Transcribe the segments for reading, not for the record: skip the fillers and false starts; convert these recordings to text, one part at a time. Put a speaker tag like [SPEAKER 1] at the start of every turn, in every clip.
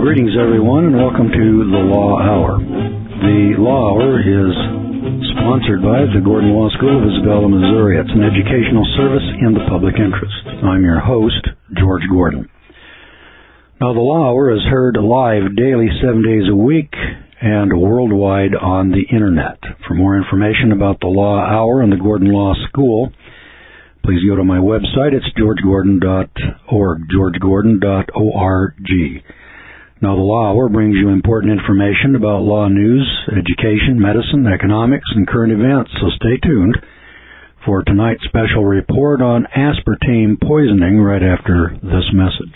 [SPEAKER 1] Greetings, everyone, and welcome to the Law Hour. The Law Hour is sponsored by the Gordon Law School of Isabella, Missouri. It's an educational service in the public interest. I'm your host, George Gordon. Now, the Law Hour is heard live daily 7 days a week and worldwide on the Internet. For more information about the Law Hour and the Gordon Law School, please go to my website. It's georgegordon.org, georgegordon.org. Now, the Law Hour brings you important information about law news, education, medicine, economics, and current events, so stay tuned for tonight's special report on aspartame poisoning right after this message.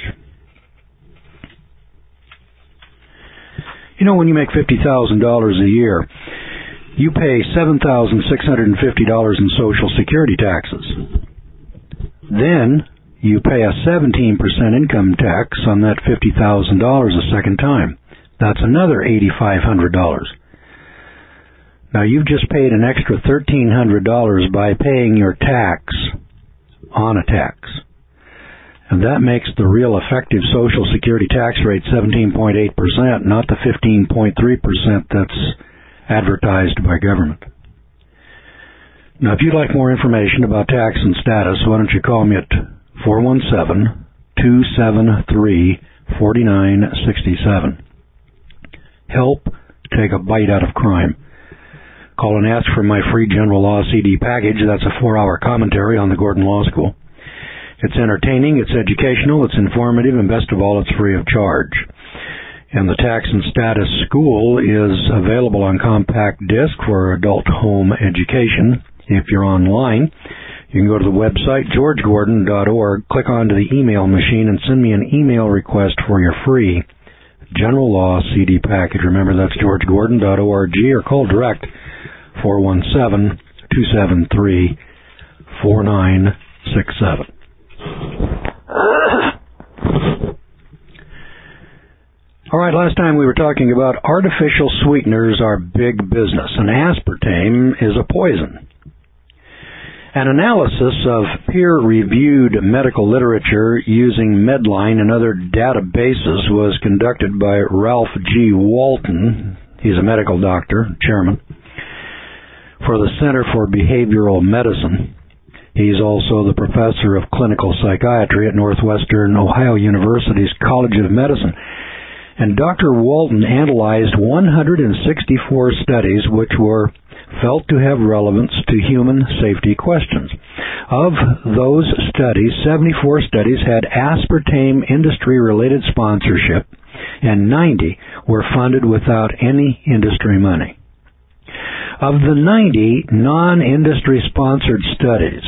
[SPEAKER 1] You know, when you make $50,000 a year, you pay $7,650 in Social Security taxes. Then you pay a 17% income tax on that $50,000 a second time. That's another $8,500. Now, you've just paid an extra $1,300 by paying your tax on a tax. And that makes the real effective Social Security tax rate 17.8%, not the 15.3% that's advertised by government. Now, if you'd like more information about tax and status, why don't you call me at 417-273-4967. Help take a bite out of crime. Call and ask for my free General Law CD package. That's a 4-hour commentary on the Gordon Law School. It's entertaining, it's educational, it's informative, and best of all, it's free of charge. And the Tax and Status School is available on compact disc for adult home education. If you're online, you can go to the website, georgegordon.org, click onto the email machine, and send me an email request for your free General Law CD package. Remember, that's georgegordon.org, or call direct 417-273-4967. All right, last time we were talking about artificial sweeteners are big business, and aspartame is a poison. An analysis of peer-reviewed medical literature using Medline and other databases was conducted by Ralph G. Walton. He's a medical doctor, chairman, for the Center for Behavioral Medicine. He's also the professor of clinical psychiatry at Northwestern Ohio University's College of Medicine. And Dr. Walton analyzed 164 studies which were felt to have relevance to human safety questions. Of those studies, 74 studies had aspartame industry-related sponsorship, and 90 were funded without any industry money. Of the 90 non-industry sponsored studies,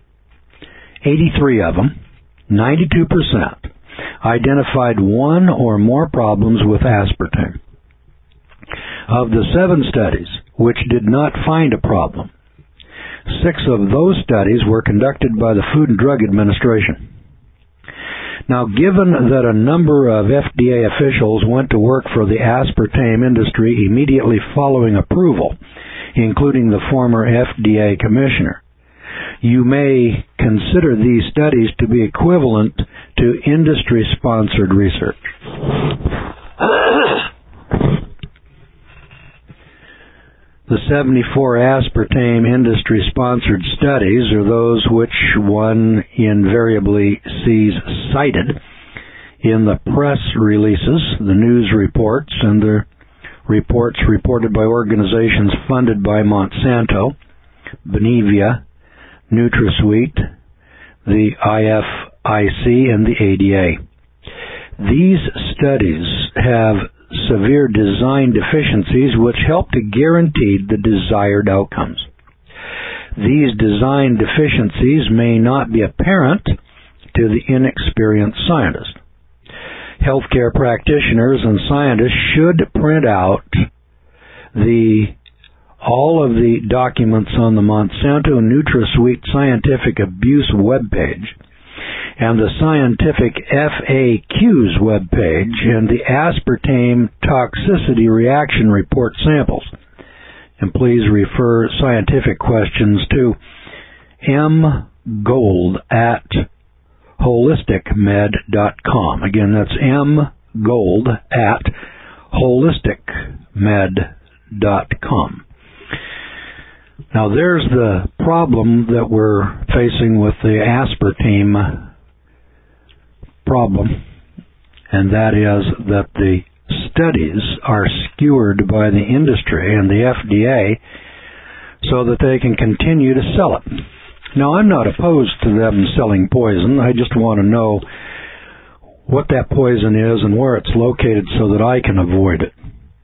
[SPEAKER 1] 83 of them, 92%, identified one or more problems with aspartame. Of the 7 studies which did not find a problem, 6 of those studies were conducted by the Food and Drug Administration. Now, given that a number of FDA officials went to work for the aspartame industry immediately following approval, including the former FDA commissioner, you may consider these studies to be equivalent to industry-sponsored research. The 74 aspartame industry-sponsored studies are those which one invariably sees cited in the press releases, the news reports, and the reports reported by organizations funded by Monsanto, Benevia, NutraSweet, the IFIC, and the ADA. These studies have severe design deficiencies which help to guarantee the desired outcomes. These design deficiencies may not be apparent to the inexperienced scientist. Healthcare practitioners and scientists should print out all of the documents on the Monsanto NutraSweet Scientific Abuse webpage and the Scientific FAQs webpage and the aspartame toxicity reaction report samples. And please refer scientific questions to mgold@holisticmed.com. Again, that's gold at holisticmed.com. Now there's the problem that we're facing with the aspartame problem, and that is that the studies are skewered by the industry and the FDA so that they can continue to sell it. Now, I'm not opposed to them selling poison. I just want to know what that poison is and where it's located so that I can avoid it.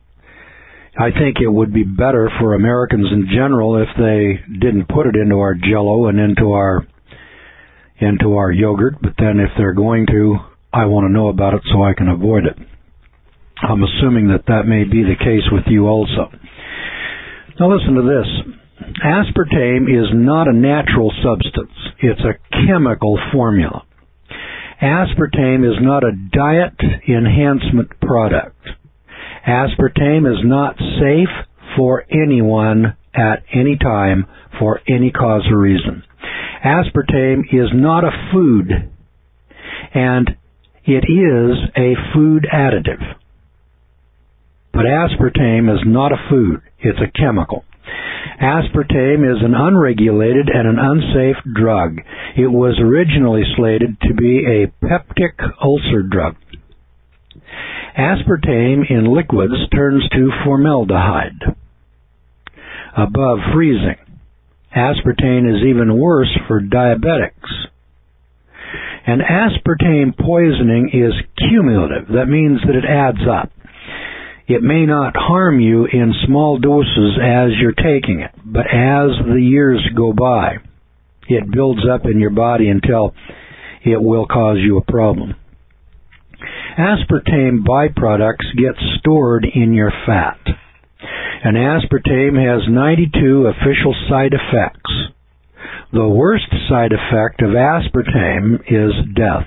[SPEAKER 1] I think it would be better for Americans in general if they didn't put it into our Jell-O and into our yogurt, but then if they're going to, I want to know about it so I can avoid it. I'm assuming that that may be the case with you also. Now listen to this. Aspartame is not a natural substance. It's a chemical formula. Aspartame is not a diet enhancement product. Aspartame is not safe for anyone at any time for any cause or reason. Aspartame is not a food, and it is a food additive. But aspartame is not a food. It's a chemical. Aspartame is an unregulated and an unsafe drug. It was originally slated to be a peptic ulcer drug. Aspartame in liquids turns to formaldehyde above freezing. Aspartame is even worse for diabetics. And aspartame poisoning is cumulative. That means that it adds up. It may not harm you in small doses as you're taking it, but as the years go by, it builds up in your body until it will cause you a problem. Aspartame byproducts get stored in your fat, and aspartame has 92 official side effects. The worst side effect of aspartame is death.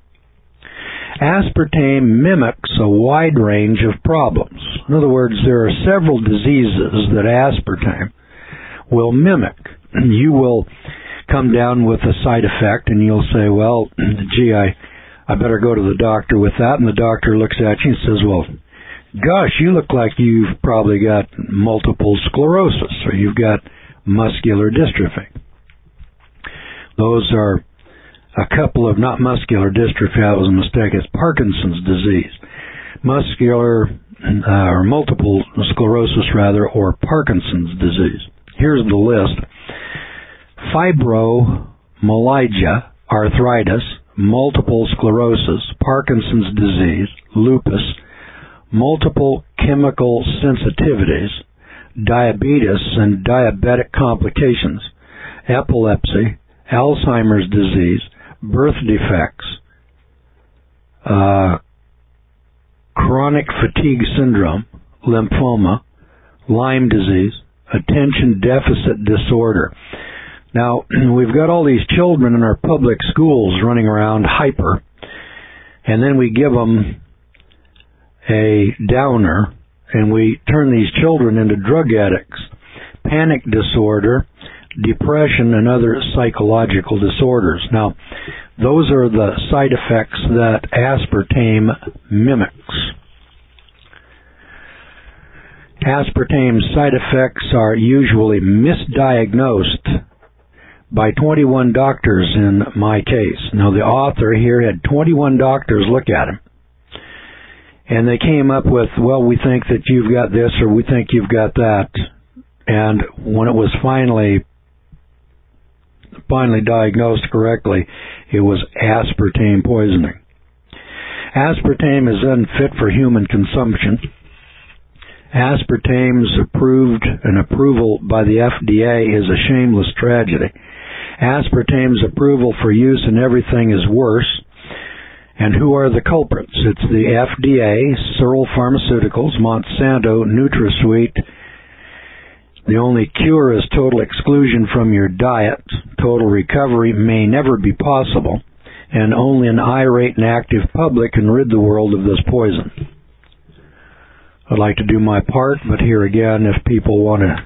[SPEAKER 1] Aspartame mimics a wide range of problems. In other words, there are several diseases that aspartame will mimic. You will come down with a side effect and you'll say, well, gee, I better go to the doctor with that. And the doctor looks at you and says, well, gosh, you look like you've probably got multiple sclerosis or you've got muscular dystrophy. Those are a couple of, not muscular dystrophy, that was a mistake, it's Parkinson's disease. Muscular, or multiple sclerosis rather, or Parkinson's disease. Here's the list. Fibromyalgia, arthritis, multiple sclerosis, Parkinson's disease, lupus, multiple chemical sensitivities, diabetes and diabetic complications, epilepsy, Alzheimer's disease, birth defects, chronic fatigue syndrome, lymphoma, Lyme disease, attention deficit disorder. Now, we've got all these children in our public schools running around hyper, and then we give them a downer, and we turn these children into drug addicts. Panic disorder, depression, and other psychological disorders. Now, those are the side effects that aspartame mimics. Aspartame's side effects are usually misdiagnosed by 21 doctors in my case. Now, the author here had 21 doctors look at him, and they came up with, well, we think that you've got this or we think you've got that. And when it was finally diagnosed correctly, it was aspartame poisoning. Aspartame is unfit for human consumption. Aspartame's approval by the FDA is a shameless tragedy. Aspartame's approval for use in everything is worse. And who are the culprits? It's the FDA, Searle Pharmaceuticals, Monsanto, NutraSweet. The only cure is total exclusion from your diet. Total recovery may never be possible, and only an irate and active public can rid the world of this poison. I'd like to do my part, but here again, if people want it,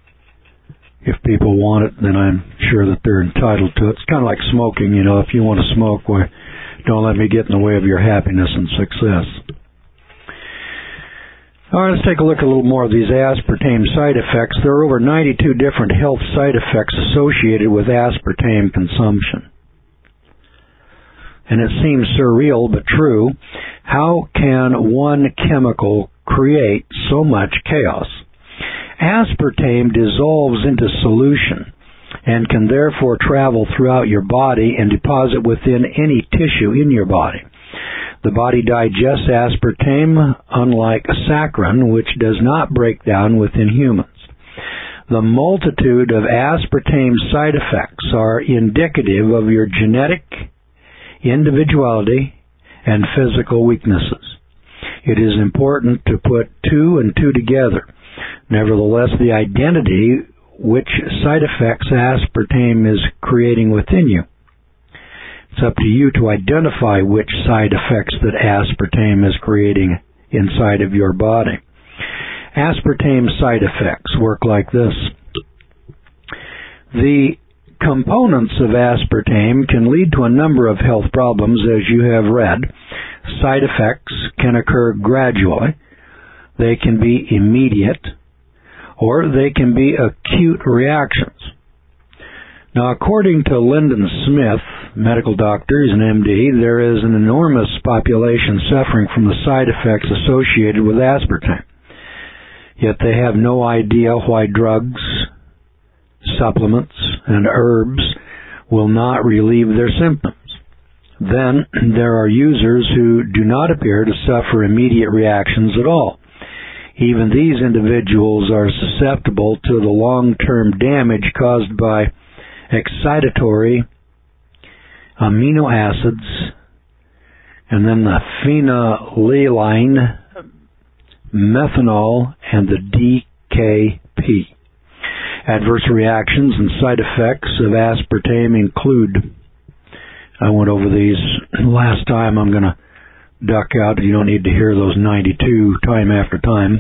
[SPEAKER 1] then I'm sure that they're entitled to it. It's kind of like smoking, if you want to smoke, well, don't let me get in the way of your happiness and success. All right, let's take a look at a little more of these aspartame side effects. There are over 92 different health side effects associated with aspartame consumption. And it seems surreal but true. How can one chemical create so much chaos? Aspartame dissolves into solution and can therefore travel throughout your body and deposit within any tissue in your body. The body digests aspartame, unlike saccharin, which does not break down within humans. The multitude of aspartame side effects are indicative of your genetic individuality and physical weaknesses. It is important to put two and two together. Nevertheless, the identity which side effects aspartame is creating within you. It's up to you to identify which side effects that aspartame is creating inside of your body. Aspartame side effects work like this. The components of aspartame can lead to a number of health problems, as you have read. Side effects can occur gradually. They can be immediate, or they can be acute reactions. Now, according to Lyndon Smith, medical doctor, he's an MD, there is an enormous population suffering from the side effects associated with aspartame. Yet they have no idea why drugs, supplements, and herbs will not relieve their symptoms. Then there are users who do not appear to suffer immediate reactions at all. Even these individuals are susceptible to the long-term damage caused by excitatory amino acids and then the phenylalanine, methanol, and the DKP. Adverse reactions and side effects of aspartame include, I went over these last time, I'm going to duck out. You don't need to hear those 92 time after time.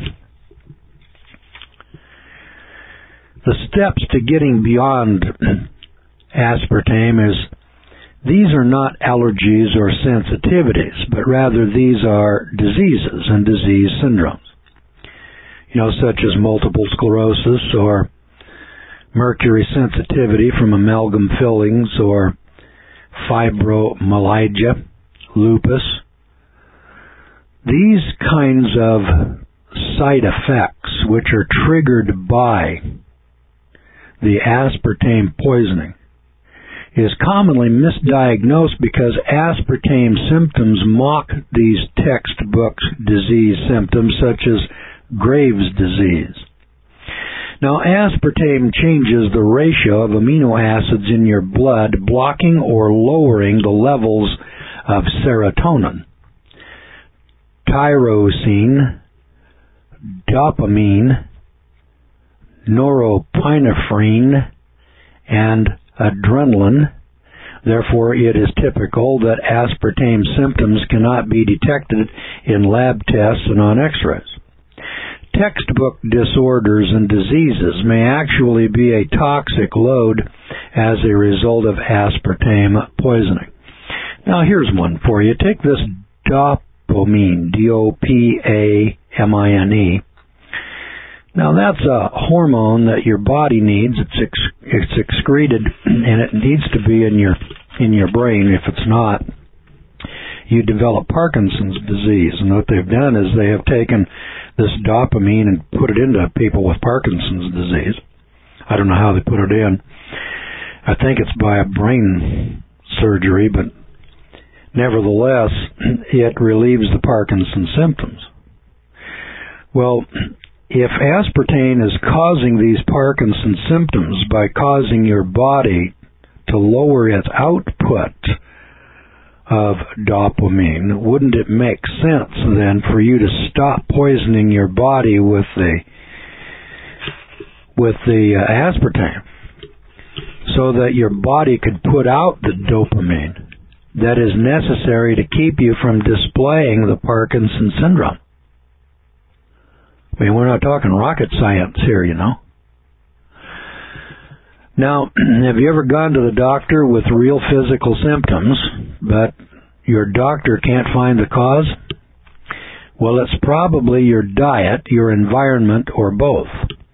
[SPEAKER 1] The steps to getting beyond aspartame is, these are not allergies or sensitivities, but rather these are diseases and disease syndromes. Such as multiple sclerosis or mercury sensitivity from amalgam fillings or fibromyalgia, lupus. These kinds of side effects, which are triggered by the aspartame poisoning, is commonly misdiagnosed because aspartame symptoms mock these textbook disease symptoms, such as Graves' disease. Now, aspartame changes the ratio of amino acids in your blood, blocking or lowering the levels of serotonin, tyrosine, dopamine, norepinephrine, and adrenaline. Therefore, it is typical that aspartame symptoms cannot be detected in lab tests and on x-rays. Textbook disorders and diseases may actually be a toxic load as a result of aspartame poisoning. Now, here's one for you. Take this dopamine, D-O-P-A-M-I-N-E. Now, that's a hormone that your body needs. It's excreted, and it needs to be in your brain. If it's not, you develop Parkinson's disease. And what they've done is they have taken this dopamine and put it into people with Parkinson's disease. I don't know how they put it in. I think it's by a brain surgery, but nevertheless, it relieves the Parkinson's symptoms. Well, if aspartame is causing these Parkinson's symptoms by causing your body to lower its output of dopamine, wouldn't it make sense then for you to stop poisoning your body with the aspartame so that your body could put out the dopamine that is necessary to keep you from displaying the Parkinson's syndrome? I mean, we're not talking rocket science here, Now, have you ever gone to the doctor with real physical symptoms, but your doctor can't find the cause? Well, it's probably your diet, your environment, or both.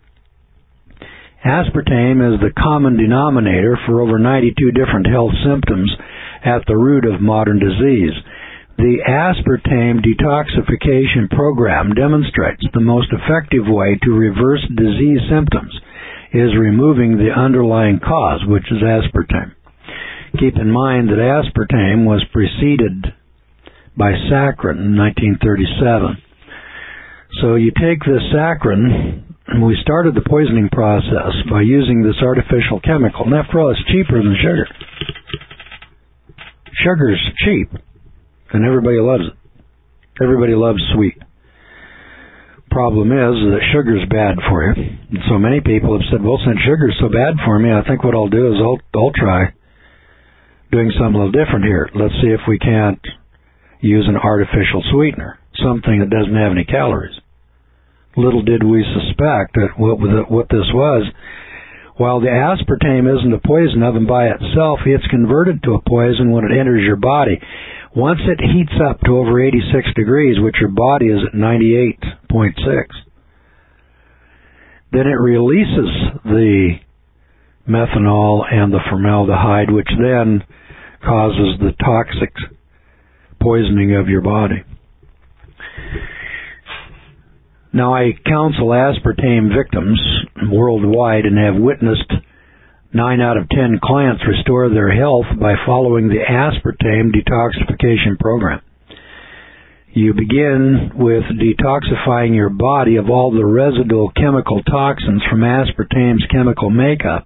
[SPEAKER 1] Aspartame is the common denominator for over 92 different health symptoms at the root of modern disease. The aspartame detoxification program demonstrates the most effective way to reverse disease symptoms is removing the underlying cause, which is aspartame. Keep in mind that aspartame was preceded by saccharin in 1937. So you take this saccharin, and we started the poisoning process by using this artificial chemical. And after all, it's cheaper than sugar. Sugar's cheap, and everybody loves it. Everybody loves sweet. Problem is that sugar's bad for you. And so many people have said, well, since sugar's so bad for me, I think what I'll do is I'll try doing something a little different here. Let's see if we can't use an artificial sweetener, something that doesn't have any calories. Little did we suspect that what this was. While the aspartame isn't a poison of and by itself, it's converted to a poison when it enters your body. Once it heats up to over 86 degrees, which your body is at 98.6, then it releases the methanol and the formaldehyde, which then causes the toxic poisoning of your body. Now, I counsel aspartame victims worldwide and have witnessed 9 out of 10 clients restore their health by following the aspartame detoxification program. You begin with detoxifying your body of all the residual chemical toxins from aspartame's chemical makeup,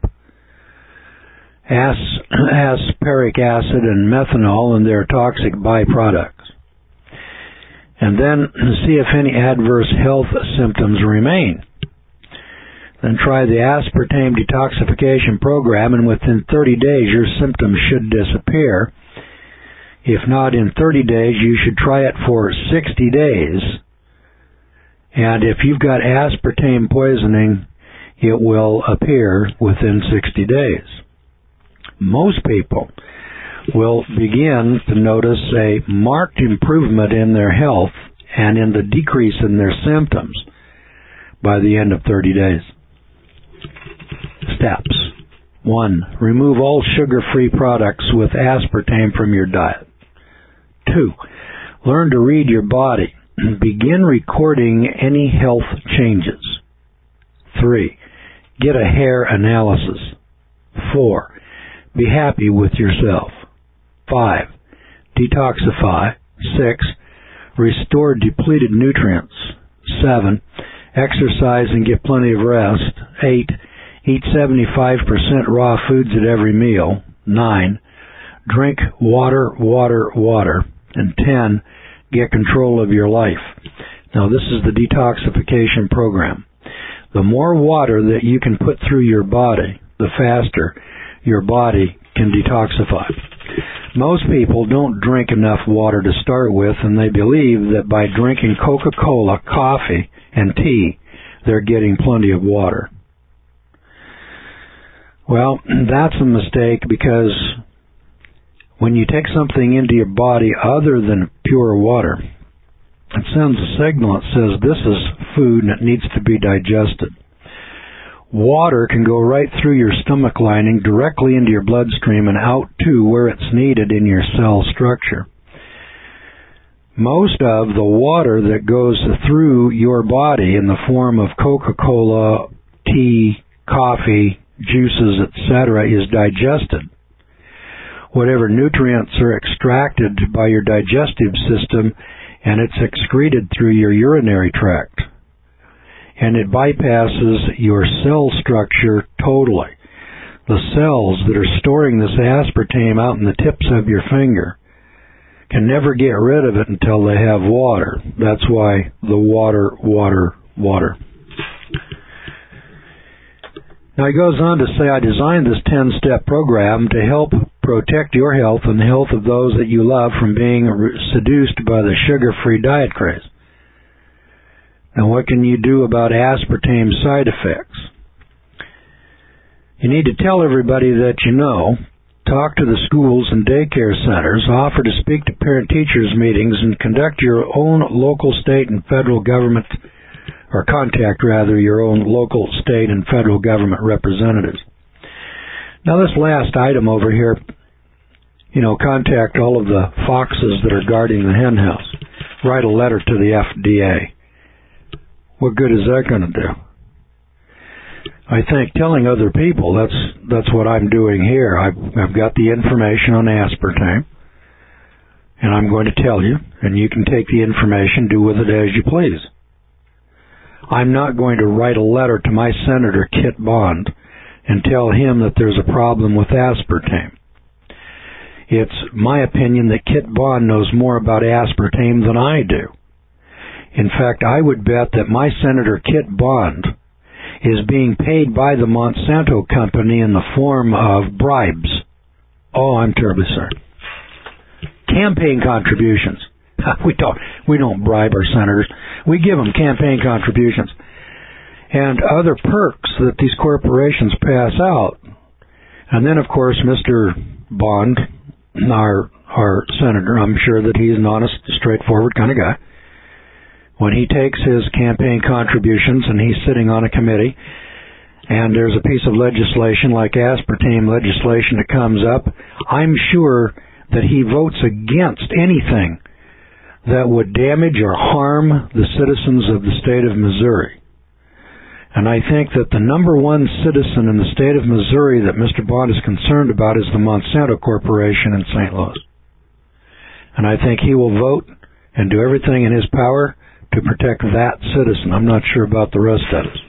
[SPEAKER 1] aspartic acid and methanol and their toxic byproducts. And then see if any adverse health symptoms remain. Then try the aspartame detoxification program, and within 30 days your symptoms should disappear. If not in 30 days, you should try it for 60 days. And if you've got aspartame poisoning, it will appear within 60 days. Most people will begin to notice a marked improvement in their health and in the decrease in their symptoms by the end of 30 days. Steps. 1. Remove all sugar-free products with aspartame from your diet. 2. Learn to read your body. Begin recording any health changes. 3. Get a hair analysis. 4. Be happy with yourself. 5. Detoxify. 6. Restore depleted nutrients. 7. Exercise and get plenty of rest. 8. Eat 75% raw foods at every meal. 9. Drink water. And 10. Get control of your life. Now, this is the detoxification program. The more water that you can put through your body, the faster your body can detoxify. Most people don't drink enough water to start with, and they believe that by drinking Coca-Cola, coffee, and tea, they're getting plenty of water. Well, that's a mistake, because when you take something into your body other than pure water, it sends a signal that says this is food and it needs to be digested. Water can go right through your stomach lining directly into your bloodstream and out to where it's needed in your cell structure. Most of the water that goes through your body in the form of Coca-Cola, tea, coffee, juices, etc. is digested. Whatever nutrients are extracted by your digestive system, and it's excreted through your urinary tract. And it bypasses your cell structure totally. The cells that are storing this aspartame out in the tips of your finger can never get rid of it until they have water. That's why the water. Now he goes on to say, I designed this 10-step program to help protect your health and the health of those that you love from being seduced by the sugar-free diet craze. Now, what can you do about aspartame side effects? You need to tell everybody that you know talk to the schools and daycare centers, offer to speak to parent-teachers meetings, and conduct your own local, state, and federal government, or contact, rather, your own local, state, and federal government representatives. Now, this last item over here, contact all of the foxes that are guarding the hen house. Write a letter to the FDA. What good is that going to do? I think telling other people, that's what I'm doing here. I've got the information on aspartame, and I'm going to tell you, and you can take the information, do with it as you please. I'm not going to write a letter to my Senator Kit Bond and tell him that there's a problem with aspartame. It's my opinion that Kit Bond knows more about aspartame than I do. In fact, I would bet that my Senator Kit Bond is being paid by the Monsanto company in the form of bribes. Oh, I'm terribly sorry. Campaign contributions. We don't bribe our senators. We give them campaign contributions and other perks that these corporations pass out. And then, of course, Mr. Bond, our senator, I'm sure that he's an honest, straightforward kind of guy. When he takes his campaign contributions and he's sitting on a committee and there's a piece of legislation like aspartame legislation that comes up, I'm sure that he votes against anything that would damage or harm the citizens of the state of Missouri. And I think that the number one citizen in the state of Missouri that Mr. Bond is concerned about is the Monsanto Corporation in St. Louis. And I think he will vote and do everything in his power to protect that citizen. I'm not sure about the rest of us.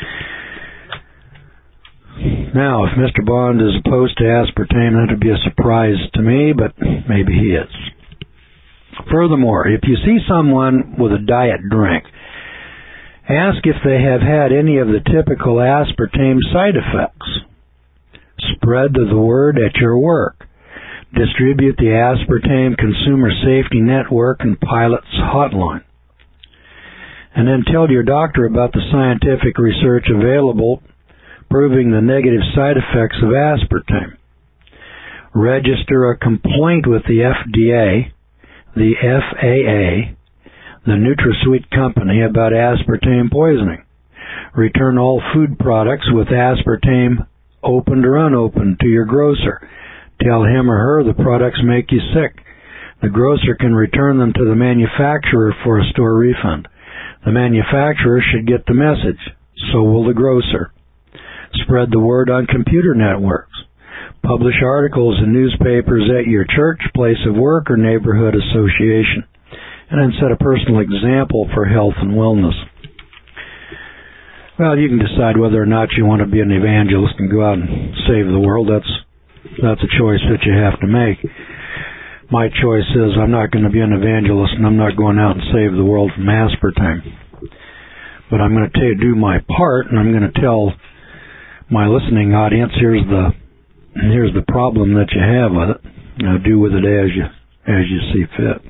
[SPEAKER 1] Now, if Mr. Bond is opposed to aspartame, that would be a surprise to me, but maybe he is. Furthermore, if you see someone with a diet drink, ask if they have had any of the typical aspartame side effects. Spread the word at your work. Distribute the Aspartame Consumer Safety Network and Pilot's Hotline. And then tell your doctor about the scientific research available proving the negative side effects of aspartame. Register a complaint with the FDA, the FAA, the NutraSweet company about aspartame poisoning. Return all food products with aspartame, opened or unopened, to your grocer. Tell him or her the products make you sick. The grocer can return them to the manufacturer for a store refund. The manufacturer should get the message. So will the grocer. Spread the word on computer networks. Publish articles in newspapers at your church, place of work, or neighborhood association. And then set a personal example for health and wellness. Well, you can decide whether or not you want to be an evangelist and go out and save the world. That's a choice that you have to make. My choice is I'm not going to be an evangelist and I'm not going out and save the world from aspartame. But I'm going to do my part, and I'm going to tell my listening audience, here's the problem that you have with it. Do with it as you see fit.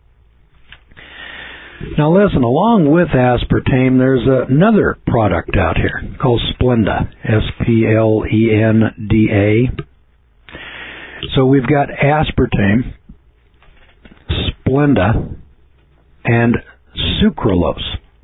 [SPEAKER 1] Now listen, along with aspartame, there's another product out here called Splenda, Splenda. So we've got aspartame, Splenda, and sucralose.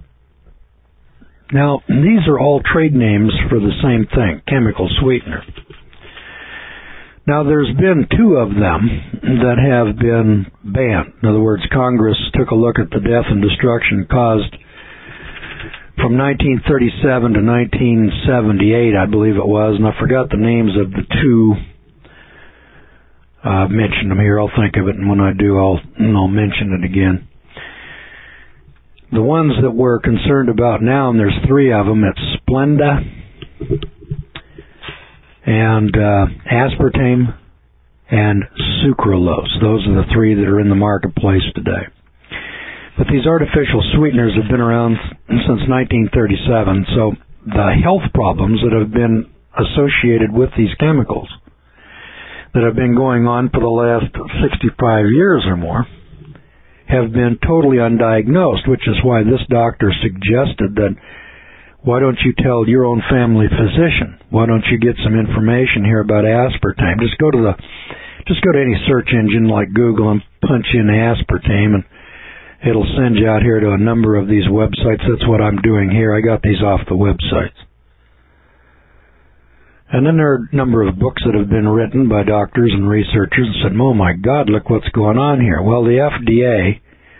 [SPEAKER 1] Now, these are all trade names for the same thing, chemical sweetener. Now, there's been two of them that have been banned. In other words, Congress took a look at the death and destruction caused from 1937 to 1978, I believe it was, and I forgot the names of the two. I've mentioned them here. I'll think of it, and when I do, I'll mention it again. The ones that we're concerned about now, and there's three of them, it's Splenda and aspartame and sucralose. Those are the three that are in the marketplace today. But these artificial sweeteners have been around since 1937, so the health problems that have been associated with these chemicals that have been going on for the last 65 years or more have been totally undiagnosed, which is why this doctor suggested that Why don't you tell your own family physician? Why don't you get some information here about aspartame? Just go to any search engine like Google and punch in aspartame, and it'll send you out here to a number of these websites. That's what I'm doing here. I got these off the websites. And then there are a number of books that have been written by doctors and researchers and said, oh my God, look what's going on here. Well, the FDA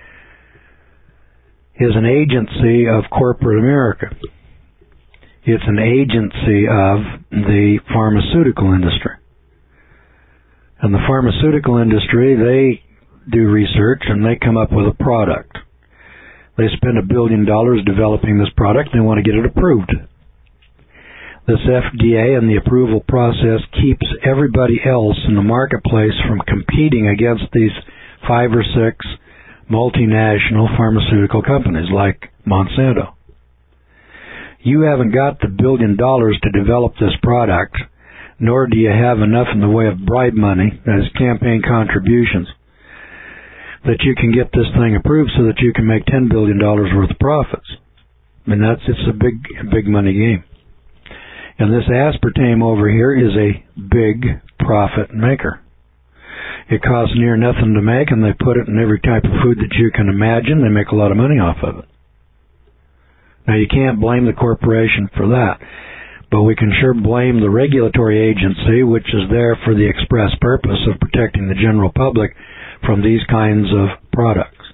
[SPEAKER 1] is an agency of corporate America. It's an agency of the pharmaceutical industry. And the pharmaceutical industry, they do research and they come up with a product. They spend $1 billion developing this product and they want to get it approved. This FDA and the approval process keeps everybody else in the marketplace from competing against these 5 or 6 multinational pharmaceutical companies like Monsanto. You haven't got the $1 billion to develop this product, nor do you have enough in the way of bribe money, as campaign contributions, that you can get this thing approved so that you can make $10 billion worth of profits. I mean, it's a big money game. And this aspartame over here is a big profit maker. It costs near nothing to make, and they put it in every type of food that you can imagine. They make a lot of money off of it. Now, you can't blame the corporation for that, but we can sure blame the regulatory agency, which is there for the express purpose of protecting the general public from these kinds of products.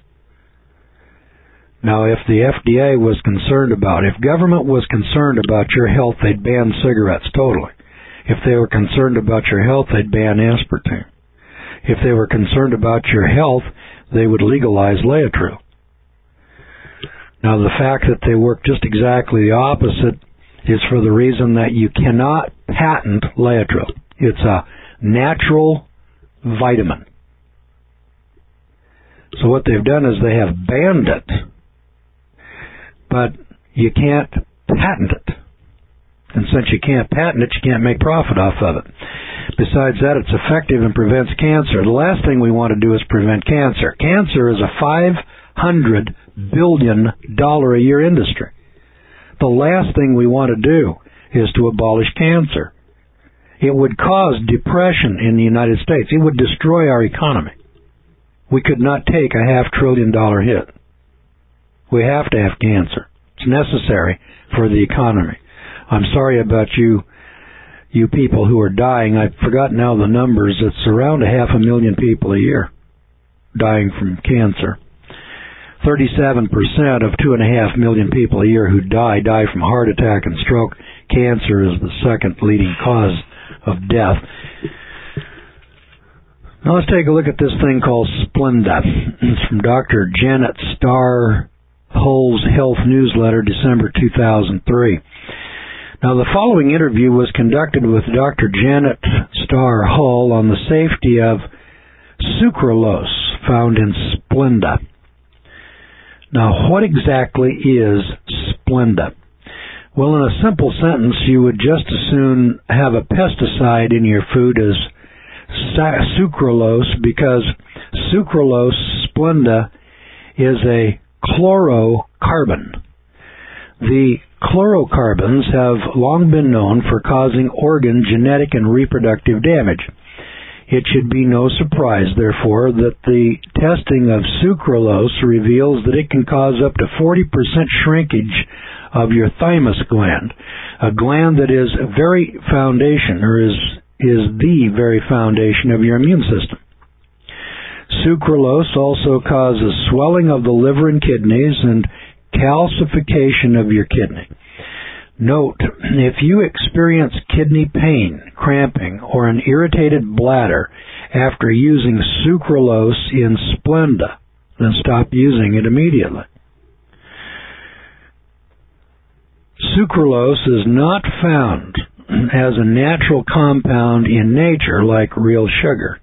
[SPEAKER 1] Now, if the FDA was concerned about, if government was concerned about your health, they'd ban cigarettes totally. If they were concerned about your health, they'd ban aspartame. If they were concerned about your health, they would legalize Laetrile. Now, the fact that they work just exactly the opposite is for the reason that you cannot patent Laetrile. It's a natural vitamin. So what they've done is they have banned it, but you can't patent it. And since you can't patent it, you can't make profit off of it. Besides that, it's effective and prevents cancer. The last thing we want to do is prevent cancer. Cancer is a $500 billion a year industry. The last thing we want to do is to abolish cancer. It would cause depression in the United States. It would destroy our economy. We could not take a $500 billion hit. We have to have cancer. It's necessary for the economy. I'm sorry about you people who are dying. I've forgotten now the numbers. It's around 500,000 people a year dying from cancer. 37% of 2.5 million people a year who die from heart attack and stroke. Cancer is the second leading cause of death. Now let's take a look at this thing called Splenda. It's from Dr. Janet Starr Hull's Health Newsletter, December 2003. Now, the following interview was conducted with Dr. Janet Starr Hull on the safety of sucralose found in Splenda. Now, what exactly is Splenda? Well, in a simple sentence, you would just as soon have a pesticide in your food as sucralose, because sucralose, Splenda, is a chlorocarbon. The chlorocarbons have long been known for causing organ, genetic, and reproductive damage. It should be no surprise, therefore, that the testing of sucralose reveals that it can cause up to 40% shrinkage of your thymus gland, a gland that is very foundation, or is the very foundation of your immune system. Sucralose also causes swelling of the liver and kidneys and calcification of your kidney. Note, if you experience kidney pain, cramping, or an irritated bladder after using sucralose in Splenda, then stop using it immediately. Sucralose is not found as a natural compound in nature like real sugar.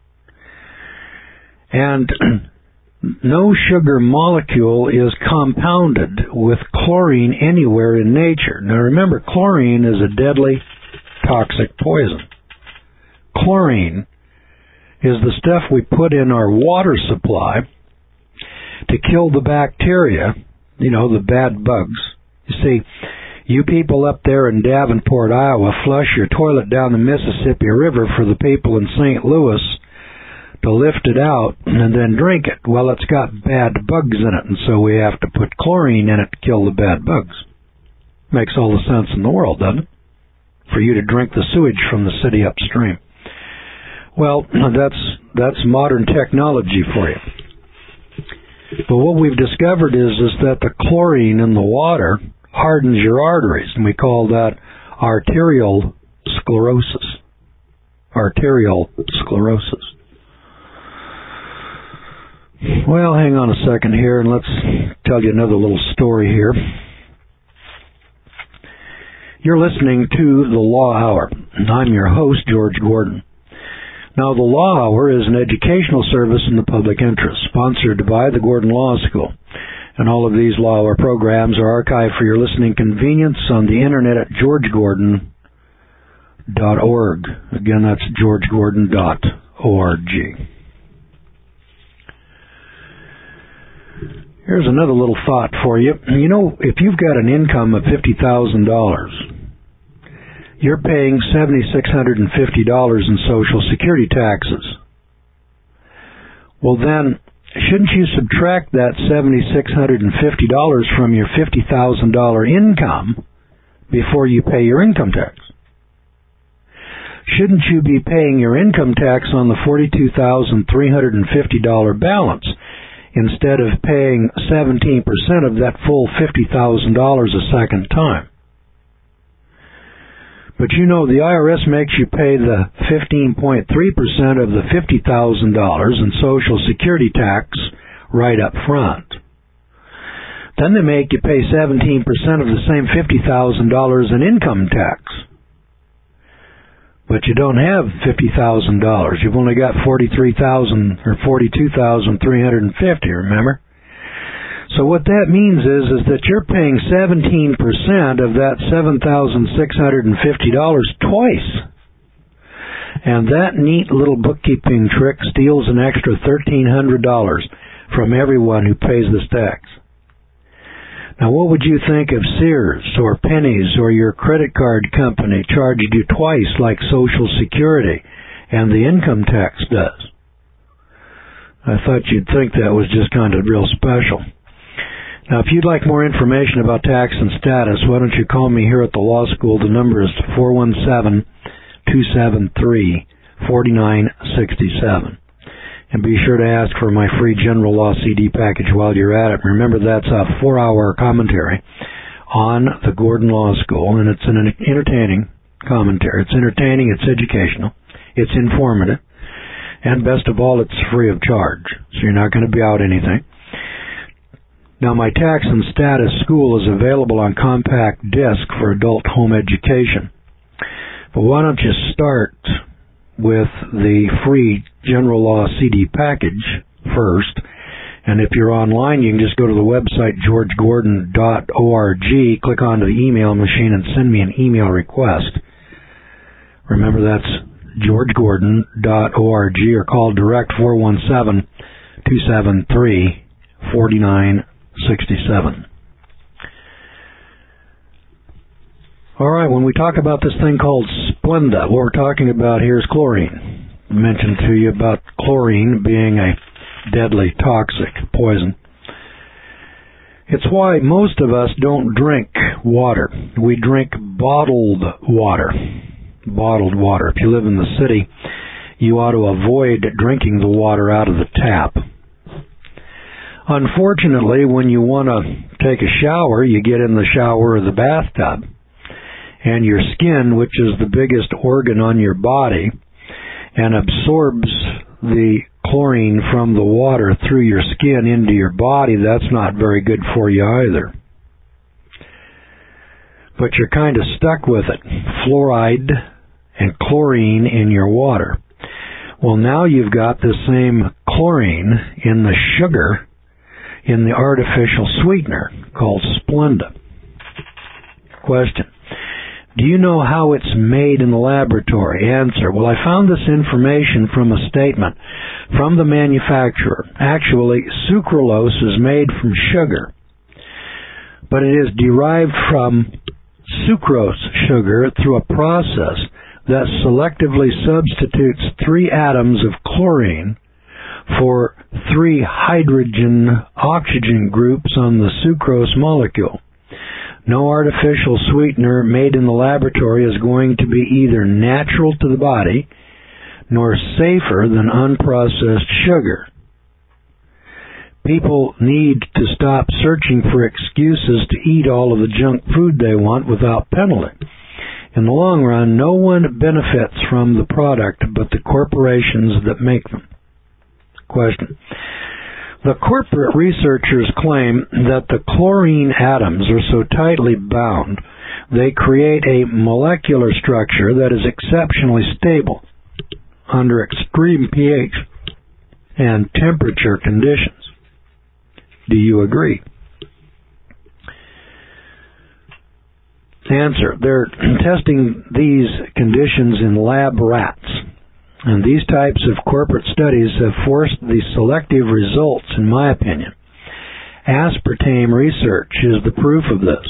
[SPEAKER 1] And no sugar molecule is compounded with chlorine anywhere in nature. Now remember, chlorine is a deadly toxic poison. Chlorine is the stuff we put in our water supply to kill the bacteria, the bad bugs. You see, You people up there in Davenport, Iowa, flush your toilet down the Mississippi River for the people in St. Louis to lift it out and then drink it. Well, it's got bad bugs in it, and so we have to put chlorine in it to kill the bad bugs. Makes all the sense in the world, doesn't it? For you to drink the sewage from the city upstream. Well, that's modern technology for you. But what we've discovered is that the chlorine in the water hardens your arteries, and we call that arterial sclerosis. Arterial sclerosis. Well, hang on a second here, and let's tell you another little story here. You're listening to The Law Hour, and I'm your host, George Gordon. Now, The Law Hour is an educational service in the public interest, sponsored by the Gordon Law School. And all of these Law Hour programs are archived for your listening convenience on the internet at georgegordon.org. Again, that's georgegordon.org. Here's another little thought for you. You know, if you've got an income of $50,000, you're paying $7,650 in Social Security taxes. Well, then, shouldn't you subtract that $7,650 from your $50,000 income before you pay your income tax? Shouldn't you be paying your income tax on the $42,350 balance instead of paying 17% of that full $50,000 a second time? But you know, the IRS makes you pay the 15.3% of the $50,000 in Social Security tax right up front. Then they make you pay 17% of the same $50,000 in income tax. But you don't have $50,000. You've only got $43,000 or $42,350, remember? So what that means is that you're paying 17% of that $7,650 twice. And that neat little bookkeeping trick steals an extra $1,300 from everyone who pays this tax. Now, what would you think if Sears or Penny's or your credit card company charged you twice like Social Security and the income tax does? I thought you'd think that was just kind of real special. Now, if you'd like more information about tax and status, why don't you call me here at the law school. The number is 417-273-4967. And be sure to ask for my free General Law CD package while you're at it. Remember, that's a 4-hour commentary on the Gordon Law School, and it's an entertaining commentary. It's entertaining, it's educational, it's informative, and best of all, it's free of charge, so you're not going to be out anything. Now, my Tax and Status School is available on compact disc for adult home education. But why don't you start with the free General Law CD package first, and if you're online, you can just go to the website georgegordon.org, click onto the email machine, and send me an email request. Remember, that's georgegordon.org, or call direct 417-273-4967. All right, when we talk about this thing called Splenda, what we're talking about here is chlorine. I mentioned to you about chlorine being a deadly toxic poison. It's why most of us don't drink water. We drink bottled water. Bottled water. If you live in the city, you ought to avoid drinking the water out of the tap. Unfortunately, when you want to take a shower, you get in the shower or the bathtub, and your skin, which is the biggest organ on your body, and absorbs the chlorine from the water through your skin into your body, that's not very good for you either. But you're kind of stuck with it. Fluoride and chlorine in your water. Well, now you've got the same chlorine in the sugar in the artificial sweetener called Splenda. Question: do you know how it's made in the laboratory? Answer: well, I found this information from a statement from the manufacturer. Actually, sucralose is made from sugar, but it is derived from sucrose sugar through a process that selectively substitutes 3 atoms of chlorine for 3 hydrogen-oxygen groups on the sucrose molecule. No artificial sweetener made in the laboratory is going to be either natural to the body nor safer than unprocessed sugar. People need to stop searching for excuses to eat all of the junk food they want without penalty. In the long run, no one benefits from the product but the corporations that make them. Question. The corporate researchers claim that the chlorine atoms are so tightly bound they create a molecular structure that is exceptionally stable under extreme pH and temperature conditions. Do you agree? Answer. They're testing these conditions in lab rats. And these types of corporate studies have forced the selective results, in my opinion. Aspartame research is the proof of this.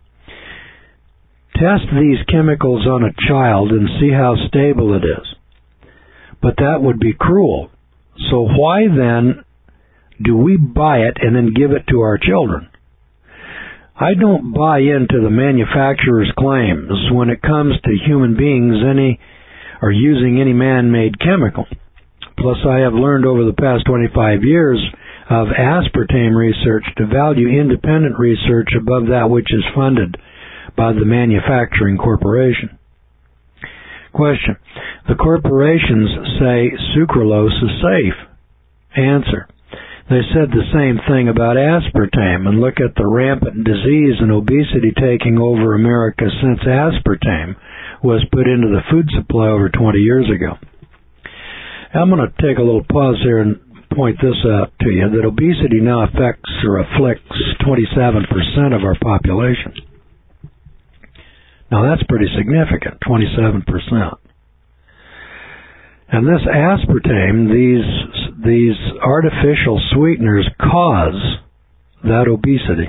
[SPEAKER 1] Test these chemicals on a child and see how stable it is. But that would be cruel. So why then do we buy it and then give it to our children? I don't buy into the manufacturer's claims when it comes to human beings or using any man-made chemical. Plus, I have learned over the past 25 years of aspartame research to value independent research above that which is funded by the manufacturing corporation. Question. The corporations say sucralose is safe. Answer. They said the same thing about aspartame, and look at the rampant disease and obesity taking over America since aspartame was put into the food supply over 20 years ago. I'm going to take a little pause here and point this out to you, that obesity now affects or afflicts 27% of our population. Now that's pretty significant, 27%. And this aspartame, these artificial sweeteners cause that obesity.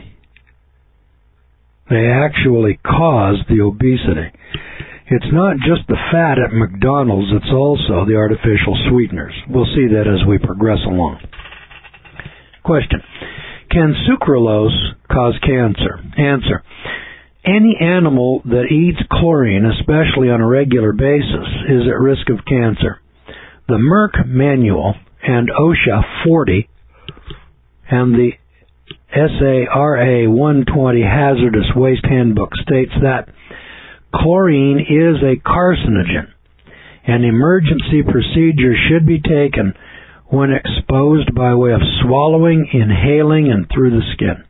[SPEAKER 1] They actually cause the obesity. It's not just the fat at McDonald's, it's also the artificial sweeteners. We'll see that as we progress along. Question. Can sucralose cause cancer? Answer. Any animal that eats chlorine, especially on a regular basis, is at risk of cancer. The Merck Manual and OSHA 40 and the SARA 120 Hazardous Waste Handbook states that chlorine is a carcinogen. An emergency procedure should be taken when exposed by way of swallowing, inhaling, and through the skin.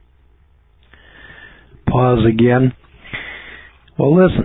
[SPEAKER 1] Pause again. Well, listen.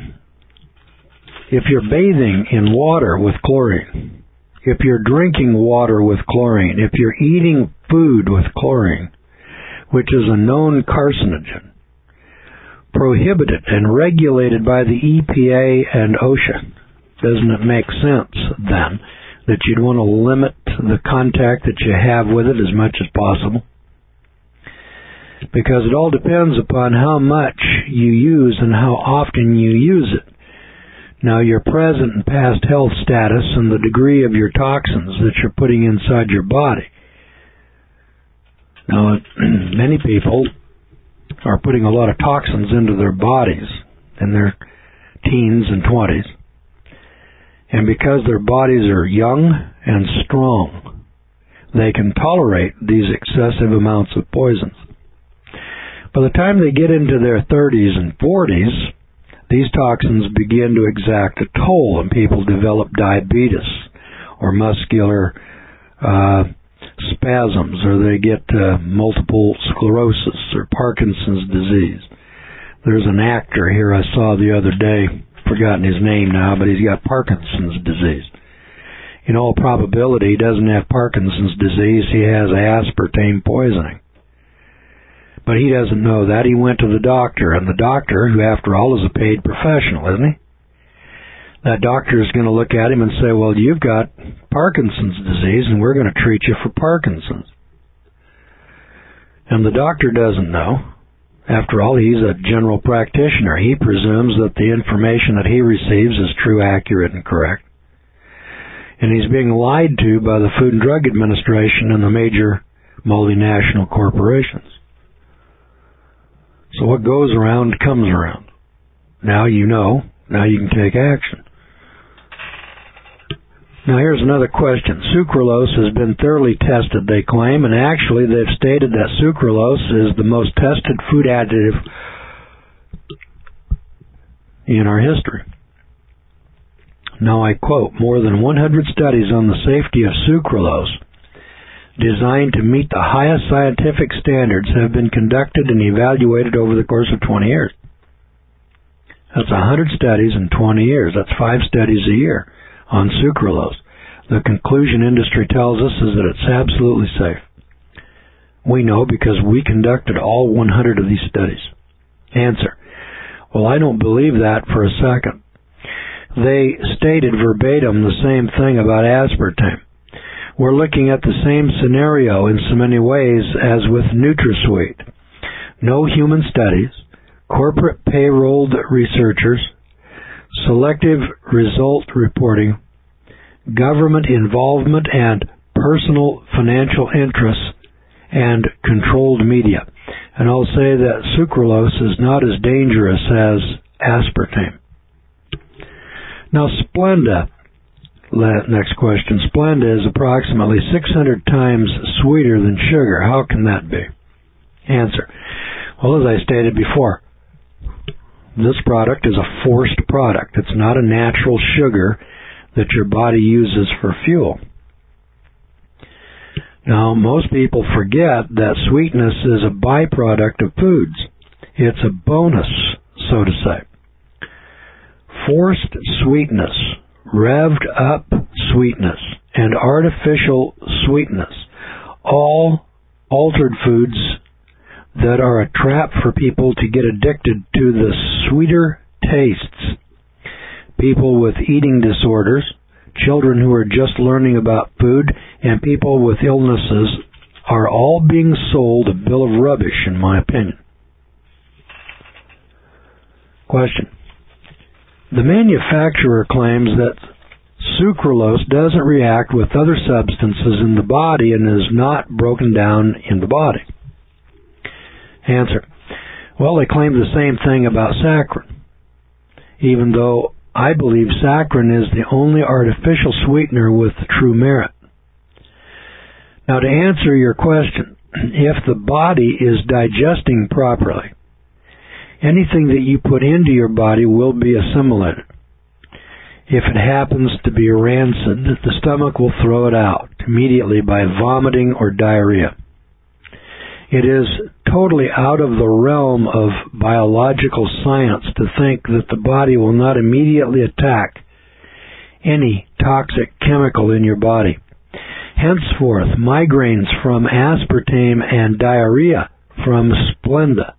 [SPEAKER 1] If you're bathing in water with chlorine, if you're drinking water with chlorine, if you're eating food with chlorine, which is a known carcinogen, prohibited and regulated by the EPA and OSHA, doesn't it make sense then that you'd want to limit the contact that you have with it as much as possible? Because it all depends upon how much you use and how often you use it. Now, your present and past health status and the degree of your toxins that you're putting inside your body. Now, many people are putting a lot of toxins into their bodies in their teens and 20s. And because their bodies are young and strong, they can tolerate these excessive amounts of poisons. By the time they get into their 30s and 40s, these toxins begin to exact a toll, and people develop diabetes or muscular spasms, or they get multiple sclerosis or Parkinson's disease. There's an actor here I saw the other day, forgotten his name now, but he's got Parkinson's disease. In all probability, he doesn't have Parkinson's disease, he has aspartame poisoning. But he doesn't know that. He went to the doctor, and the doctor, who after all is a paid professional, isn't he? That doctor is going to look at him and say, well, you've got Parkinson's disease, and we're going to treat you for Parkinson's. And the doctor doesn't know, After all, he's a general practitioner. He presumes that the information that he receives is true, accurate, and correct. And he's being lied to by the Food and Drug Administration and the major multinational corporations. So what goes around comes around. Now you know. Now you can take action. Now here's another question. Sucralose has been thoroughly tested, they claim, and actually they've stated that sucralose is the most tested food additive in our history. Now I quote, more than 100 studies on the safety of sucralose designed to meet the highest scientific standards have been conducted and evaluated over the course of 20 years. That's 100 studies in 20 years. That's 5 studies a year on sucralose. The conclusion industry tells us is that it's absolutely safe. We know because we conducted all 100 of these studies. Answer. Well, I don't believe that for a second. They stated verbatim the same thing about aspartame. We're looking at the same scenario in so many ways as with NutraSweet. No human studies, corporate payrolled researchers, selective result reporting, government involvement, and personal financial interests, and controlled media. And I'll say that sucralose is not as dangerous as aspartame. Now, Splenda, next question. Splenda is approximately 600 times sweeter than sugar. How can that be? Answer. Well, as I stated before, this product is a forced product. It's not a natural sugar that your body uses for fuel. Now, most people forget that sweetness is a byproduct of foods. It's a bonus, so to say. Forced sweetness, revved up sweetness, and artificial sweetness, all altered foods that are a trap for people to get addicted to the sweeter tastes. People with eating disorders, children who are just learning about food, and people with illnesses are all being sold a bill of rubbish, in my opinion. Question. The manufacturer claims that sucralose doesn't react with other substances in the body and is not broken down in the body. Answer. Well, they claim the same thing about saccharin, even though I believe saccharin is the only artificial sweetener with true merit. Now, to answer your question, if the body is digesting properly, anything that you put into your body will be assimilated. If it happens to be rancid, the stomach will throw it out immediately by vomiting or diarrhea. It is totally out of the realm of biological science to think that the body will not immediately attack any toxic chemical in your body. Henceforth, migraines from aspartame and diarrhea from Splenda.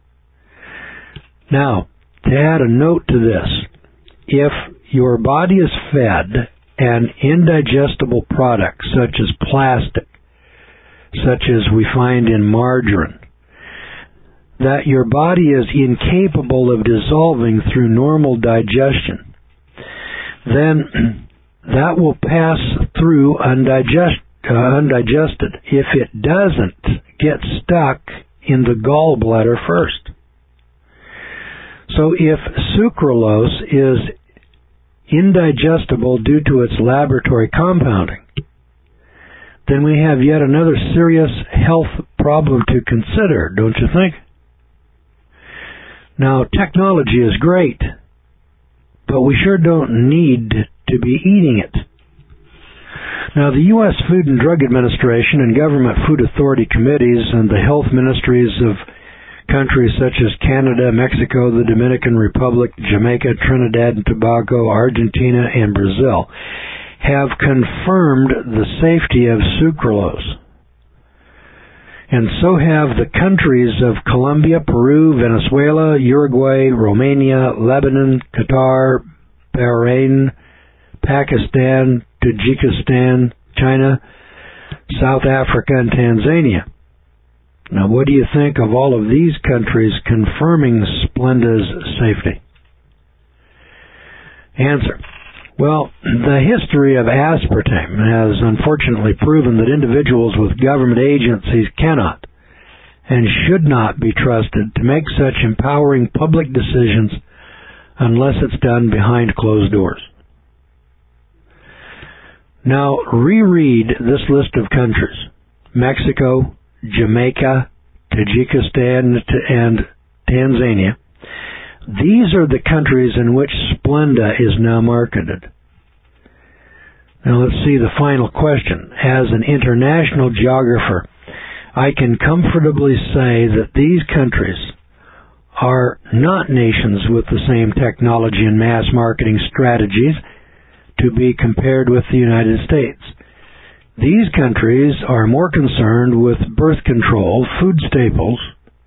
[SPEAKER 1] Now, to add a note to this, if your body is fed an indigestible product such as plastic, such as we find in margarine, that your body is incapable of dissolving through normal digestion, then that will pass through undigested. If it doesn't get stuck in the gallbladder first. So if sucralose is indigestible due to its laboratory compounding, then we have yet another serious health problem to consider, don't you think? Now, technology is great, but we sure don't need to be eating it. Now, the U.S. Food and Drug Administration and government food authority committees and the health ministries of countries such as Canada, Mexico, the Dominican Republic, Jamaica, Trinidad and Tobago, Argentina, and Brazil have confirmed the safety of sucralose. And so have the countries of Colombia, Peru, Venezuela, Uruguay, Romania, Lebanon, Qatar, Bahrain, Pakistan, Tajikistan, China, South Africa, and Tanzania. Now, what do you think of all of these countries confirming Splenda's safety? Answer. Well, the history of aspartame has unfortunately proven that individuals with government agencies cannot and should not be trusted to make such empowering public decisions unless it's done behind closed doors. Now, reread this list of countries: Mexico, Jamaica, Tajikistan, and Tanzania. These are the countries in which Splenda is now marketed. Now let's see the final question. As an international geographer, I can comfortably say that these countries are not nations with the same technology and mass marketing strategies to be compared with the United States. These countries are more concerned with birth control, food staples,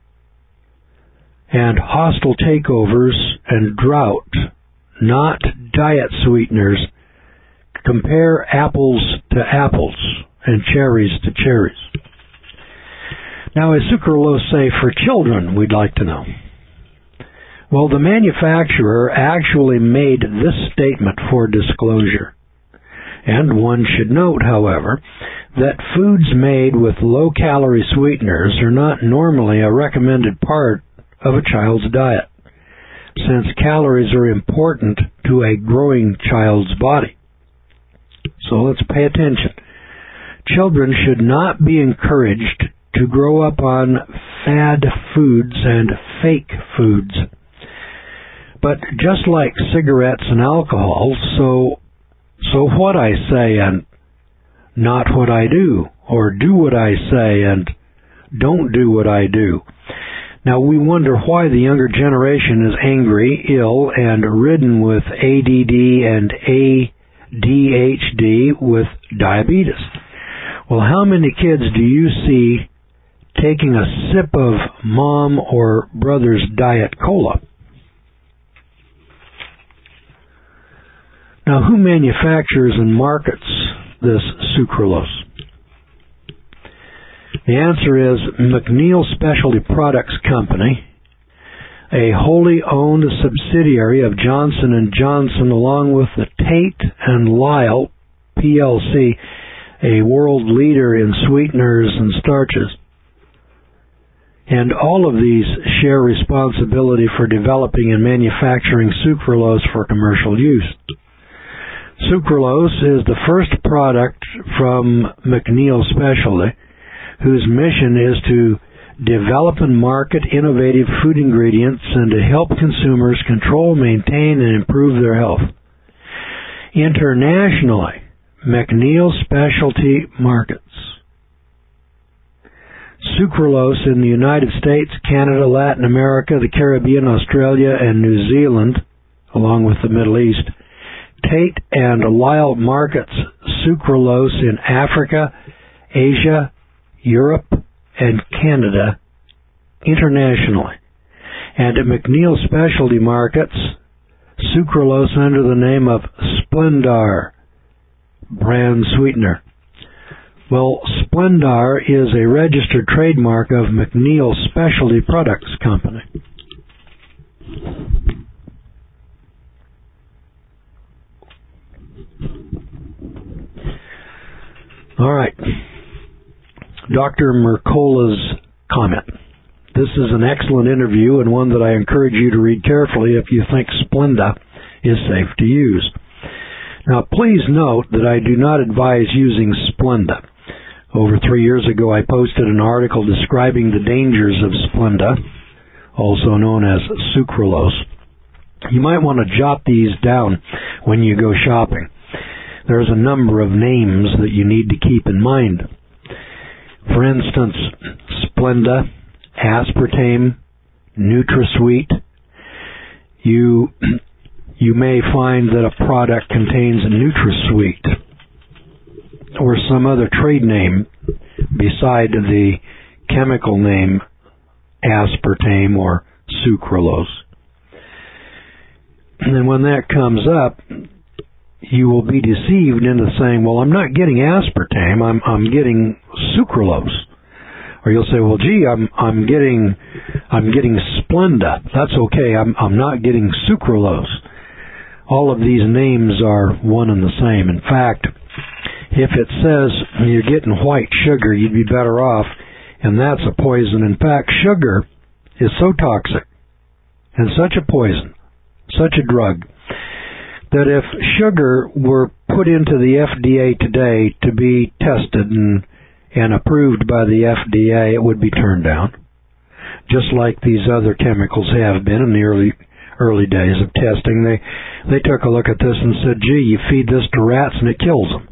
[SPEAKER 1] and hostile takeovers and drought, not diet sweeteners. Compare apples to apples and cherries to cherries. Now, is sucralose safe for children, we'd like to know. Well, the manufacturer actually made this statement for disclosure. And one should note, however, that foods made with low-calorie sweeteners are not normally a recommended part of a child's diet, since calories are important to a growing child's body. So let's pay attention. Children should not be encouraged to grow up on fad foods and fake foods. But just like cigarettes and alcohol, so what I say and not what I do, or do what I say and don't do what I do. Now, we wonder why the younger generation is angry, ill, and ridden with ADD and ADHD with diabetes. Well, how many kids do you see taking a sip of mom or brother's Diet Cola? Now, who manufactures and markets this sucralose? The answer is McNeil Specialty Products Company, a wholly owned subsidiary of Johnson & Johnson, along with the Tate and Lyle PLC, a world leader in sweeteners and starches. And all of these share responsibility for developing and manufacturing sucralose for commercial use. Sucralose is the first product from McNeil Specialty, whose mission is to develop and market innovative food ingredients and to help consumers control, maintain, and improve their health. Internationally, McNeil Specialty markets sucralose in the United States, Canada, Latin America, the Caribbean, Australia, and New Zealand, along with the Middle East. Tate and Lyle markets sucralose in Africa, Asia, Europe, and Canada internationally. And McNeil Specialty markets sucralose under the name of Splendar brand sweetener. Well, Splendar is a registered trademark of McNeil Specialty Products Company. All right. Dr. Mercola's comment. This is an excellent interview and one that I encourage you to read carefully if you think Splenda is safe to use. Now, please note that I do not advise using Splenda. Over 3 years ago, I posted an article describing the dangers of Splenda, also known as sucralose. You might want to jot these down when you go shopping. There's a number of names that you need to keep in mind. For instance, Splenda, aspartame, NutraSweet. You may find that a product contains NutraSweet or some other trade name beside the chemical name aspartame or sucralose. And then when that comes up, you will be deceived into saying, well, I'm not getting aspartame, I'm getting sucralose. Or you'll say, well, gee, I'm getting Splenda. That's okay. I'm not getting sucralose. All of these names are one and the same. In fact, if it says you're getting white sugar, you'd be better off, and that's a poison. In fact, sugar is so toxic and such a poison, such a drug, that if sugar were put into the FDA today to be tested and approved by the FDA, it would be turned down, just like these other chemicals have been in the early days of testing. They took a look at this and said, gee, you feed this to rats and it kills them.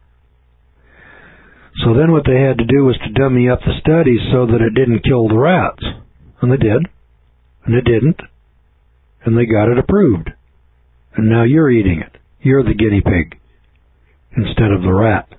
[SPEAKER 1] So then what they had to do was to dummy up the studies so that it didn't kill the rats. And they did. And it didn't. And they got it approved. And now you're eating it. You're the guinea pig instead of the rat.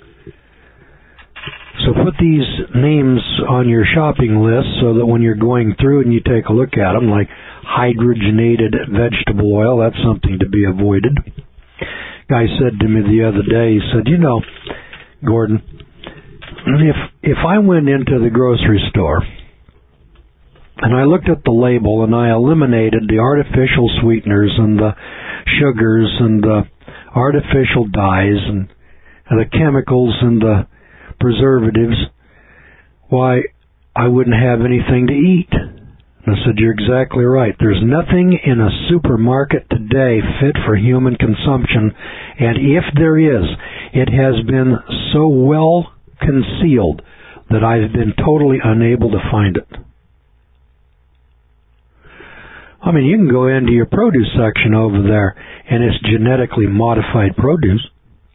[SPEAKER 1] So put these names on your shopping list so that when you're going through and you take a look at them, like hydrogenated vegetable oil, that's something to be avoided. Guy said to me the other day, he said, you know, Gordon, if I went into the grocery store and I looked at the label and I eliminated the artificial sweeteners and the sugars and the artificial dyes and the chemicals and the preservatives, why, I wouldn't have anything to eat. And I said, you're exactly right. There's nothing in a supermarket today fit for human consumption, and if there is, it has been so well concealed that I've been totally unable to find it. I mean, you can go into your produce section over there, and it's genetically modified produce.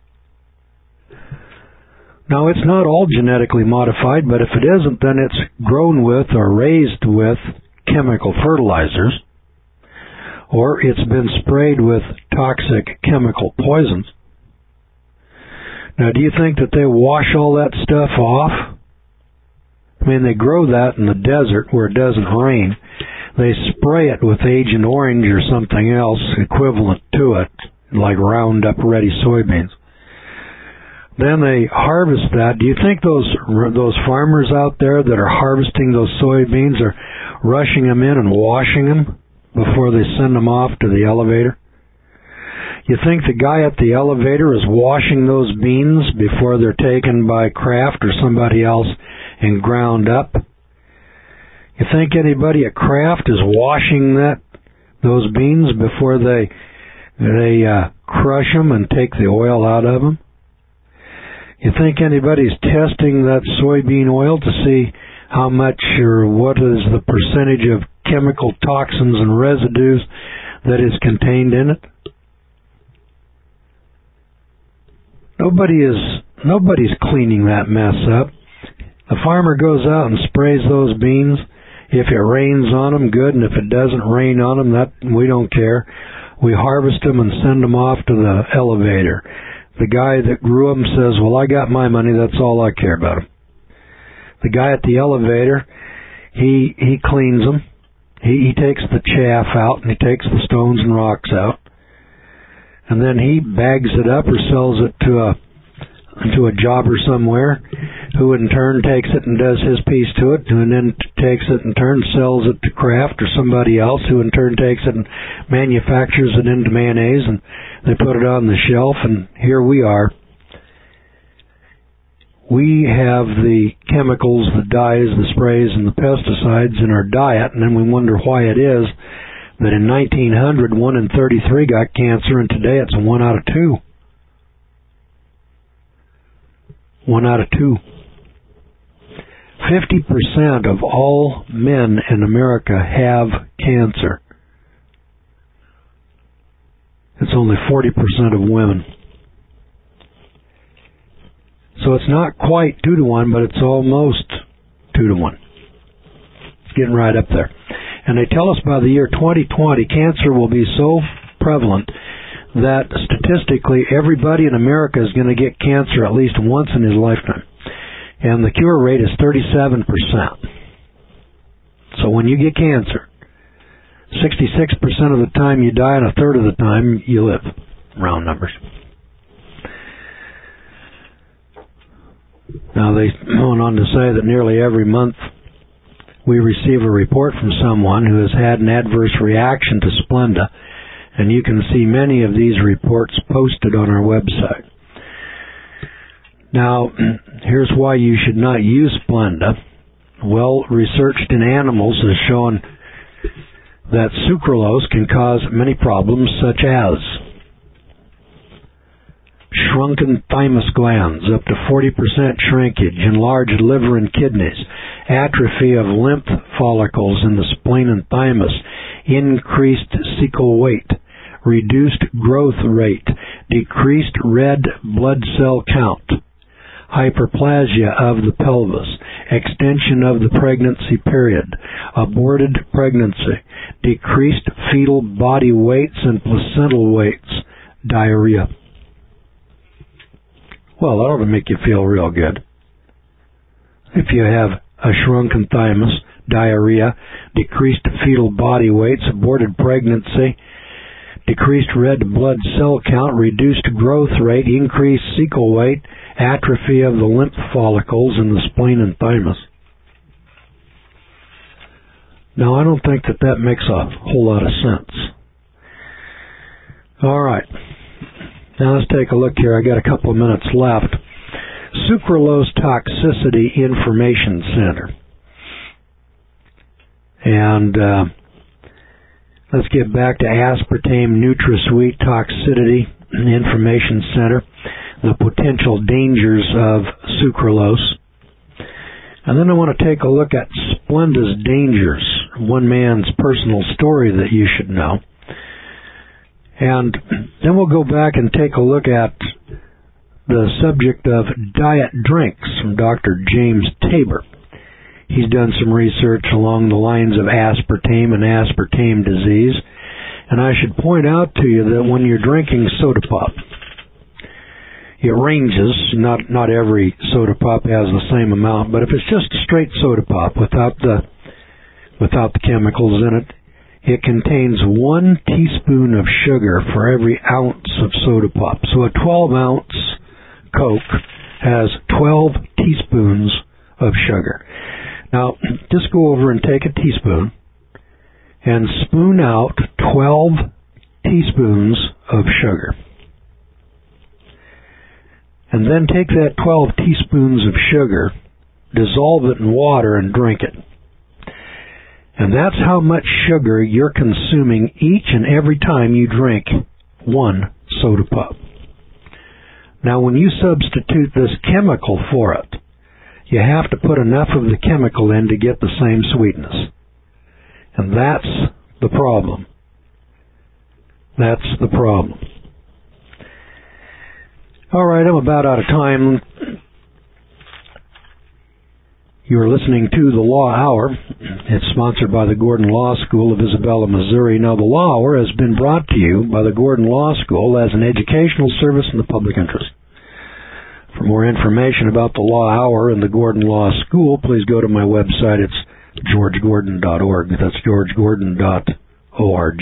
[SPEAKER 1] Now, it's not all genetically modified, but if it isn't, then it's grown with or raised with chemical fertilizers, or it's been sprayed with toxic chemical poisons. Now, do you think that they wash all that stuff off? I mean, they grow that in the desert where it doesn't rain. They spray it with Agent Orange or something else equivalent to it, like Roundup Ready soybeans. Then they harvest that. Do you think those farmers out there that are harvesting those soybeans are rushing them in and washing them before they send them off to the elevator? You think the guy at the elevator is washing those beans before they're taken by Kraft or somebody else and ground up? You think anybody at Kraft is washing those beans before they crush them and take the oil out of them? You think anybody's testing that soybean oil to see how much or what is the percentage of chemical toxins and residues that is contained in it? Nobody's cleaning that mess up. The farmer goes out and sprays those beans. If it rains on them, good, and if it doesn't rain on them, that we don't care. We harvest them and send them off to the elevator. The guy that grew them says, well, I got my money, that's all I care about them. The guy at the elevator, he cleans them. He takes the chaff out, and he takes the stones and rocks out. And then he bags it up or sells it to a jobber somewhere, who in turn takes it and does his piece to it, and then takes it in turn, sells it to Kraft or somebody else, who in turn takes it and manufactures it into mayonnaise, and they put it on the shelf, and here we are. We have the chemicals, the dyes, the sprays, and the pesticides in our diet, and then we wonder why it is that in 1900, 1 in 33 got cancer, and today it's 1 out of 2. 1 out of 2. 50% of all men in America have cancer. It's only 40% of women. So it's not quite 2 to 1, but it's almost 2 to 1. It's getting right up there. And they tell us by the year 2020, cancer will be so prevalent that statistically everybody in America is going to get cancer at least once in his lifetime. And the cure rate is 37%. So when you get cancer, 66% of the time you die and a third of the time you live. Round numbers. Now, they went on to say that nearly every month we receive a report from someone who has had an adverse reaction to Splenda, and you can see many of these reports posted on our website. Now, here's why you should not use Splenda. Well, researched in animals has shown that sucralose can cause many problems, such as shrunken thymus glands, up to 40% shrinkage, enlarged liver and kidneys, atrophy of lymph follicles in the spleen and thymus, increased cecal weight, reduced growth rate, decreased red blood cell count, hyperplasia of the pelvis, extension of the pregnancy period, aborted pregnancy, decreased fetal body weights and placental weights, diarrhea. Well, that ought to make you feel real good. If you have a shrunken thymus, diarrhea, decreased fetal body weights, aborted pregnancy, decreased red blood cell count, reduced growth rate, increased cecal weight, atrophy of the lymph follicles in the spleen and thymus. Now, I don't think that makes a whole lot of sense. All right. Now, let's take a look here. I got a couple of minutes left. Sucralose Toxicity Information Center. And let's get back to Aspartame NutraSweet Toxicity Information Center, the potential dangers of sucralose. And then I want to take a look at Splenda's dangers, one man's personal story that you should know. And then we'll go back and take a look at the subject of diet drinks from Dr. James Tabor. He's done some research along the lines of aspartame and aspartame disease. And I should point out to you that when you're drinking soda pop, it ranges. Not every soda pop has the same amount, but if it's just a straight soda pop without the chemicals in it, it contains 1 teaspoon of sugar for every ounce of soda pop. So a 12-ounce Coke has 12 teaspoons of sugar. Now, just go over and take a teaspoon and spoon out 12 teaspoons of sugar. And then take that 12 teaspoons of sugar, dissolve it in water, and drink it. And that's how much sugar you're consuming each and every time you drink one soda pop. Now, when you substitute this chemical for it, you have to put enough of the chemical in to get the same sweetness. And that's the problem. That's the problem. All right, I'm about out of time. You're listening to The Law Hour. It's sponsored by the Gordon Law School of Isabella, Missouri. Now, The Law Hour has been brought to you by the Gordon Law School as an educational service in the public interest. For more information about The Law Hour and the Gordon Law School, please go to my website. It's georgegordon.org. That's georgegordon.org.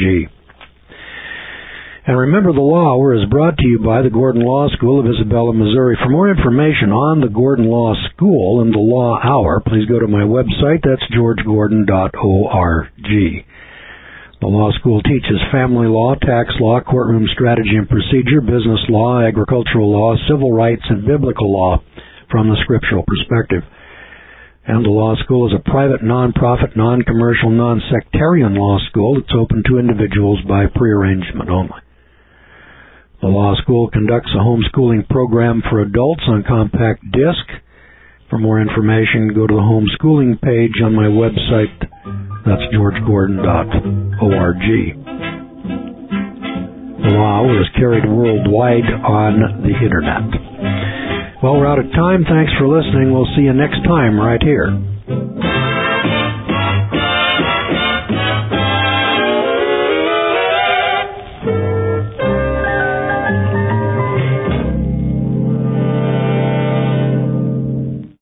[SPEAKER 1] And remember, The Law Hour is brought to you by the Gordon Law School of Isabella, Missouri. For more information on the Gordon Law School and The Law Hour, please go to my website. That's georgegordon.org. The law school teaches family law, tax law, courtroom strategy and procedure, business law, agricultural law, civil rights, and biblical law from the scriptural perspective. And the law school is a private, non-profit, non-commercial, non-sectarian law school that's open to individuals by prearrangement only. The law school conducts a homeschooling program for adults on compact disc. For more information, go to the homeschooling page on my website. That's georgegordon.org. The Law Hour is carried worldwide on the Internet. Well, we're out of time. Thanks for listening. We'll see you next time right here